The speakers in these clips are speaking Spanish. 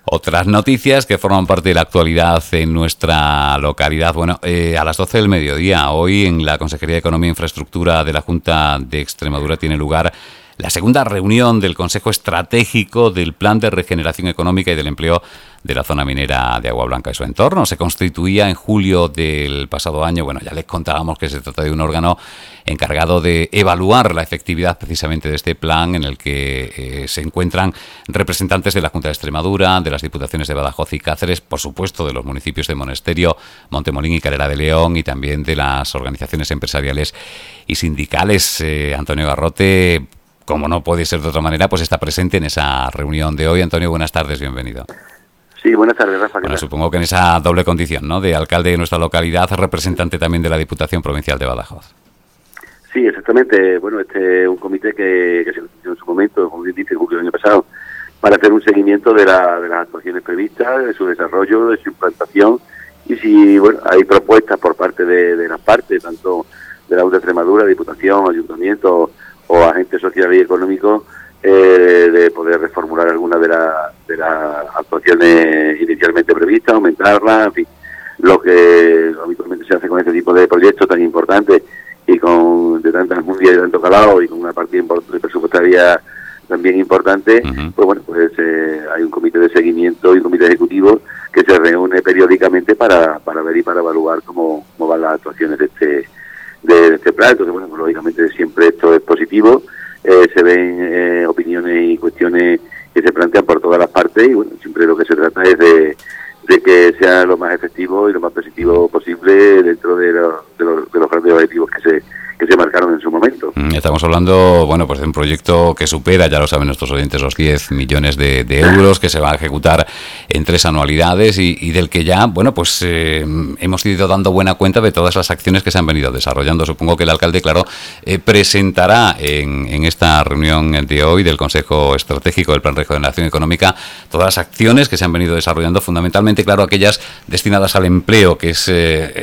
Otras noticias que forman parte de la actualidad en nuestra localidad. Bueno, a las 12 del mediodía, hoy en la Consejería de Economía e Infraestructura de la Junta de Extremadura tiene lugar la segunda reunión del Consejo Estratégico del Plan de Regeneración Económica y del Empleo de la zona minera de Agua Blanca y su entorno. Se constituía en julio del pasado año. Bueno, ya les contábamos que se trata de un órgano encargado de evaluar la efectividad precisamente de este plan, en el que se encuentran representantes de la Junta de Extremadura, de las Diputaciones de Badajoz y Cáceres, por supuesto de los municipios de Monesterio, Montemolín y Calera de León, y también de las organizaciones empresariales y sindicales. Antonio Garrote, como no puede ser de otra manera, pues está presente en esa reunión de hoy. Antonio, buenas tardes, bienvenido. Sí, buenas tardes, Rafa. Bueno, supongo que en esa doble condición, ¿no?, de alcalde de nuestra localidad, representante también de la Diputación Provincial de Badajoz. Sí, exactamente. Bueno, este es un comité que se constituyó en su momento, como bien dice, en julio del año pasado, para hacer un seguimiento de las actuaciones previstas, de su desarrollo, de su implantación, y si hay propuestas por parte de las partes, tanto de la Junta de Extremadura, Diputación, Ayuntamiento o agentes sociales y económicos, de poder reformular algunas de las actuaciones inicialmente previstas, aumentarlas, en fin, lo que habitualmente se hace con este tipo de proyectos tan importantes y de tanta enjundia y de tanto calado y con una partida presupuestaria también importante. Pues hay un comité de seguimiento y un comité ejecutivo que se reúne periódicamente para ver y para evaluar cómo van las actuaciones de este plan. Entonces, bueno, pues, lógicamente siempre esto es positivo. Se ven opiniones y cuestiones que se plantean por todas las partes, y bueno, siempre lo que se trata es de que sea lo más efectivo y lo más positivo posible dentro de los grandes objetivos que se marcaron en su momento. Estamos hablando, bueno, pues de un proyecto que supera, ya lo saben nuestros oyentes, los 10 millones de euros, que se va a ejecutar en 3 anualidades y del que ya, bueno, pues hemos ido dando buena cuenta de todas las acciones que se han venido desarrollando. Supongo que el alcalde, claro, presentará en esta reunión de hoy del Consejo Estratégico del Plan de Regeneración Económica todas las acciones que se han venido desarrollando, fundamentalmente, claro, aquellas destinadas al empleo, que es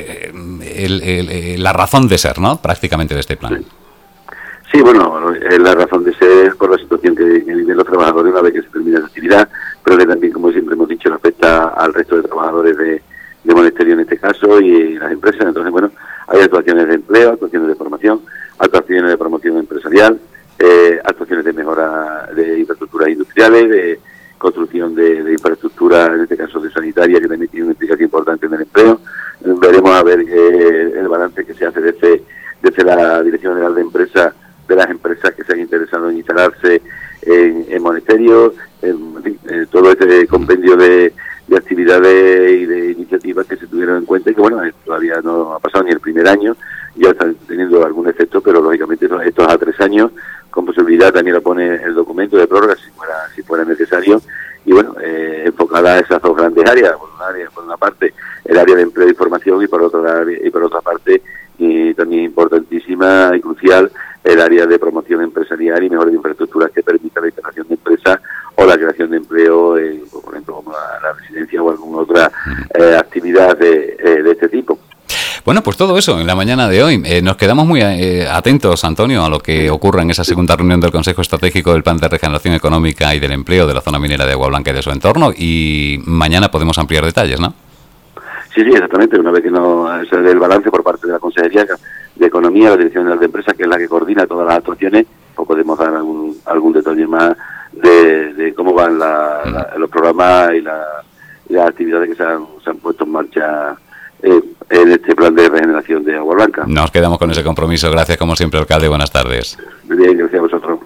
la razón de ser, ¿no?, prácticamente, de este plan. Sí, bueno, la razón de ser por la situación que viven los trabajadores una vez que se termina la actividad, pero que también, como siempre hemos dicho, afecta al resto de trabajadores de Monesterio en este caso y las empresas. Entonces, bueno, hay actuaciones de empleo, actuaciones de formación, actuaciones de promoción empresarial, actuaciones de mejora de infraestructuras industriales, de construcción de infraestructura, en este caso de sanitaria, que también tiene una implicación importante en el empleo. Veremos a ver el balance que se hace desde la Dirección General de Empresas, de las empresas que se han interesado en instalarse en Monesterio, todo este compendio de actividades y de iniciativas que se tuvieron en cuenta y que, bueno, todavía no ha pasado ni el primer año, ya están teniendo algún efecto, pero lógicamente esto es a 3 años, con posibilidad también lo pone el documento de prórroga si fuera necesario, y bueno, enfocada a esas dos grandes áreas, por una parte el área de empleo y formación, y por otra parte, y también importantísima y crucial, el área de promoción empresarial y mejora de infraestructuras que permita la integración de empresas o la creación de empleo, por ejemplo, como la residencia o alguna otra actividad de este tipo. Bueno, pues todo eso en la mañana de hoy. Nos quedamos muy atentos, Antonio, a lo que ocurra en esa segunda reunión del Consejo Estratégico del Plan de Regeneración Económica y del Empleo de la zona minera de Agua Blanca y de su entorno, y mañana podemos ampliar detalles, ¿no? Sí, exactamente. Una vez que se dé el balance por parte de la Consejería de Economía, la Dirección General de Empresas, que es la que coordina todas las actuaciones, pues podemos dar algún detalle más de cómo van los programas y las actividades que se han puesto en marcha en este plan de regeneración de Agua Blanca. Nos quedamos con ese compromiso. Gracias, como siempre, alcalde. Buenas tardes. Muy bien, gracias a vosotros.